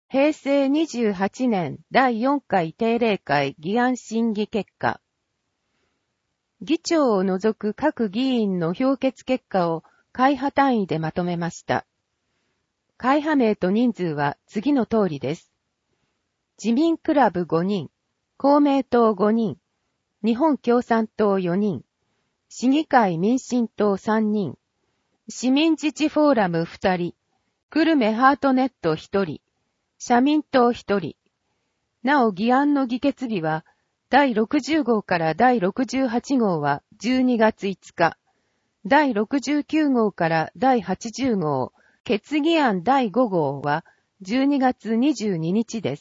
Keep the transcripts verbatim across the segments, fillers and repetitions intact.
へいせいにじゅうはちねんだいよんかい定例会議案審議結果。議長を除く各議員の評決結果を会派単位でまとめました。会派名と人数は次の通りです。自民クラブごにん、公明党ごにん、日本共産党よにん、市議会民進党さんにん、市民自治フォーラムふたり、久留米ハートネットひとり、社民党ひとり。なお議案の議決日は、だいろくじゅうごうからだいろくじゅうはちごうはじゅうにがついつか、だいろくじゅうきゅうごうからだいはちじゅうごう、決議案だいごごうはじゅうにがつにじゅうににちです。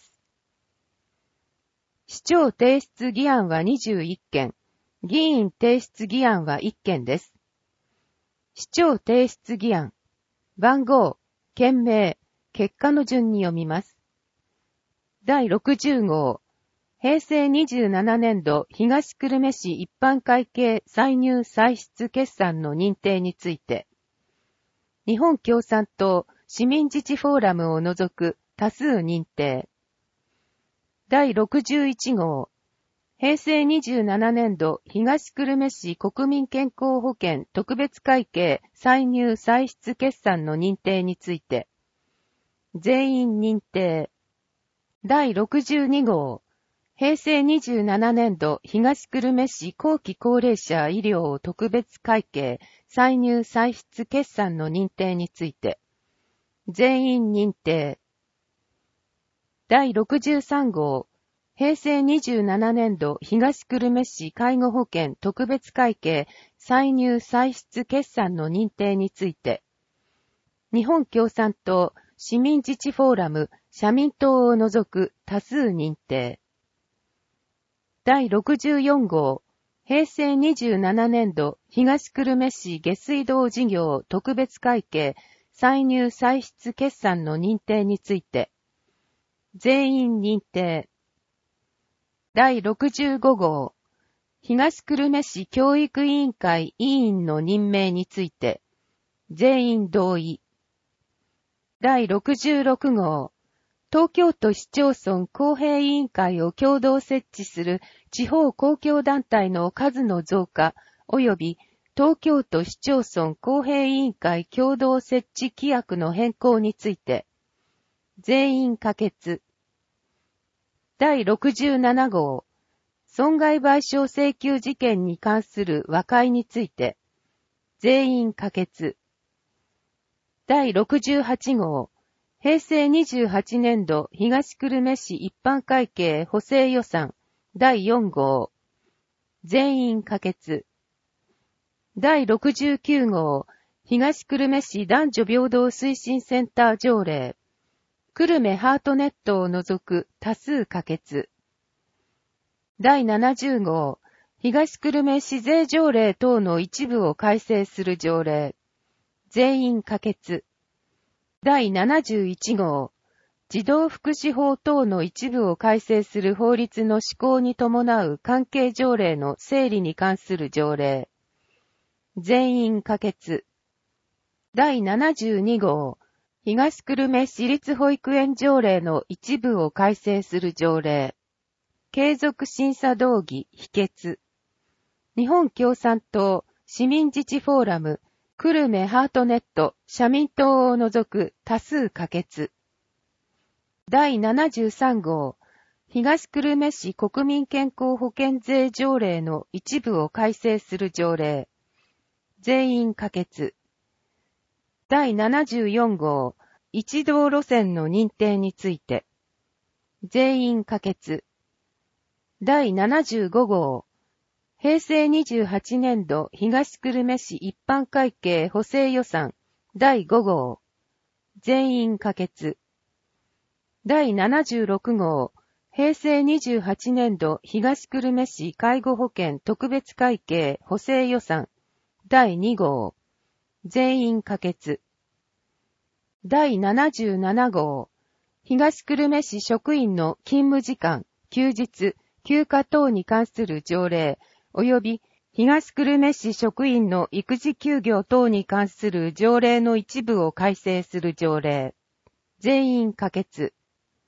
市長提出議案はにじゅういっけん、議員提出議案はいっけんです。市長提出議案、番号、件名、結果の順に読みます。だいろくじゅうごう、へいせいにじゅうななねんど東久留米市一般会計歳入歳出決算の認定について、日本共産党市民自治フォーラムを除く多数認定。だいろくじゅういちごう、へいせいにじゅうななねんど東久留米市国民健康保険特別会計歳入歳出決算の認定について、全員認定。だいろくじゅうにごう、へいせいにじゅうななねんど東久留米市後期高齢者医療特別会計歳入歳出決算の認定について、全員認定。だいろくじゅうさんごう、へいせいにじゅうななねんど東久留米市介護保険特別会計歳入歳出決算の認定について、日本共産党市民自治フォーラム社民党を除く多数認定。だいろくじゅうよんごう、へいせいにじゅうななねんど東久留米市下水道事業特別会計歳入歳出決算の認定について、全員認定。だいろくじゅうごごう、東久留米市教育委員会委員の任命について、全員同意。だいろくじゅうろくごう、東京都市町村公平委員会を共同設置する地方公共団体の数の増加及び東京都市町村公平委員会共同設置規約の変更について、全員可決。だいろくじゅうななごう、損害賠償請求事件に関する和解について、全員可決。だいろくじゅうはちごう、へいせいにじゅうはちねんど東久留米市一般会計補正予算だいよんごう、全員可決。だいろくじゅうきゅうごう、東久留米市男女平等推進センター条例、久留米ハートネットを除く多数可決。だいななじゅうごう、東久留米市税条例等の一部を改正する条例、全員可決。だいななじゅういちごう、児童福祉法等の一部を改正する法律の施行に伴う関係条例の整理に関する条例、全員可決。だいななじゅうにごう、東久留米市立保育園条例の一部を改正する条例、継続審査動議否決。日本共産党市民自治フォーラム久留米ハートネット社民党を除く多数可決。だいななじゅうさんごう、東久留米市国民健康保険税条例の一部を改正する条例、全員可決。だいななじゅうよんごう、一道路線の認定について、全員可決。だいななじゅうごごう、へいせいにじゅうはちねんど東久留米市一般会計補正予算だいごごう、全員可決。だいななじゅうろくごう、へいせいにじゅうはちねんど東久留米市介護保険特別会計補正予算だいにごう、全員可決。だいななじゅうななごう、東久留米市職員の勤務時間、休日、休暇等に関する条例、及び東久留米市職員の育児休業等に関する条例の一部を改正する条例、全員可決。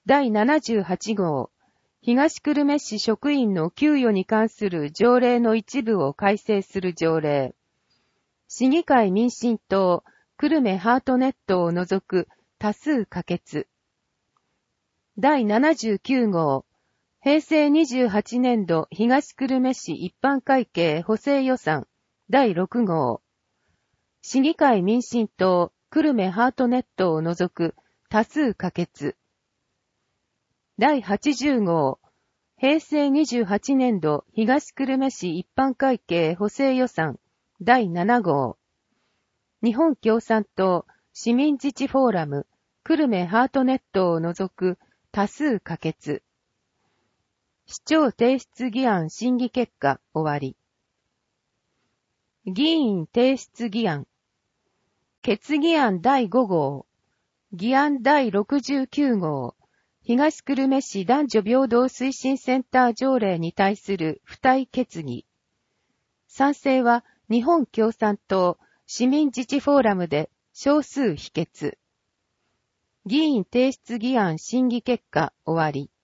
だいななじゅうはち号、東久留米市職員の給与に関する条例の一部を改正する条例。市議会民進党、久留米ハートネットを除く多数可決。だいななじゅうきゅう号、平成にじゅうはちねん度東久留米市一般会計補正予算だいろく号。市議会民進党、久留米ハートネットを除く多数可決。だいはちじゅう号、平成にじゅうはちねん度東久留米市一般会計補正予算だいなな号。日本共産党市民自治フォーラム久留米ハートネットを除く多数可決。市長提出議案審議結果終わり。議員提出議案。決議案だいご号。議案だいろくじゅうきゅう号。東久留米市男女平等推進センター条例に対する付帯決議。賛成は日本共産党市民自治フォーラムで少数否決。議員提出議案審議結果終わり。